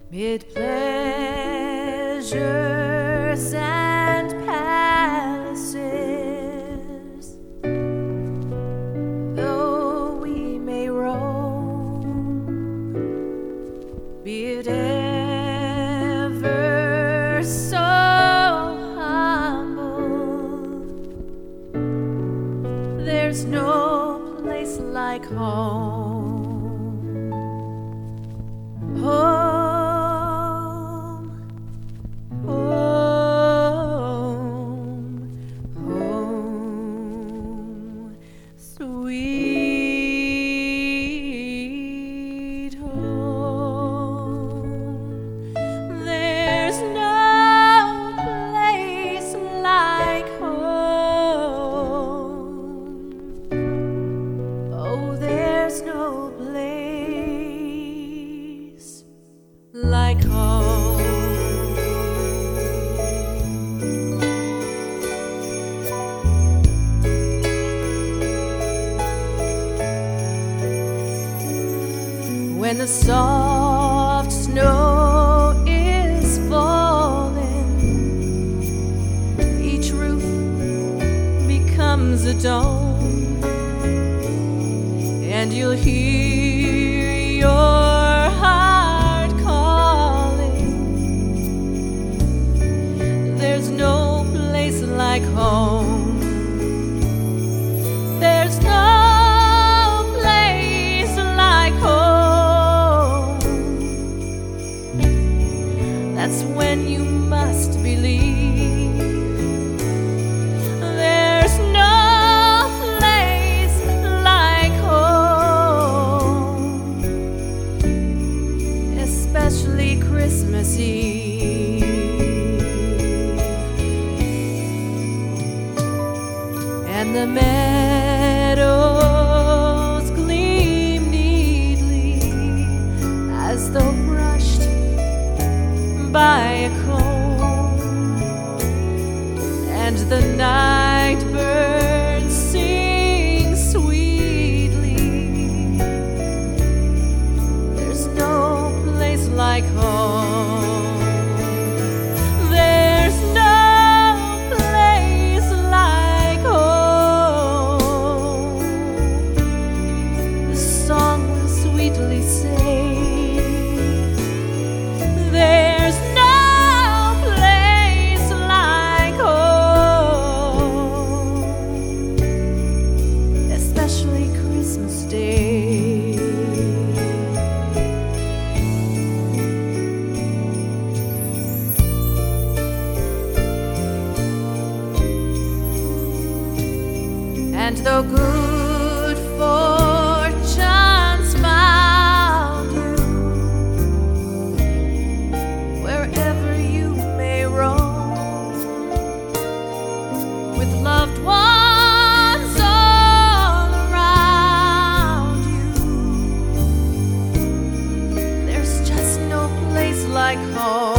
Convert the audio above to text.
Mid pleasures and palaces, though we may roam, be it ever so humble, there's no place like home. Sweet home, there's no place like home. Oh, there's no place like home. When the soft snow is falling, each roof becomes a dome, and you'll hear your heart calling. There's no place like home. There's no place like home. That's when you must believe there's no place like home, especially Christmas Eve. And the meadows gleam neatly as though brushed by a comb, and the night birds sing sweetly. There's no place like home. There's no place like home. The song will sweetly say, there's no place like home, especially Christmas Day. And though good fortune's found you wherever you may roam, with loved ones all around you, there's just no place like home.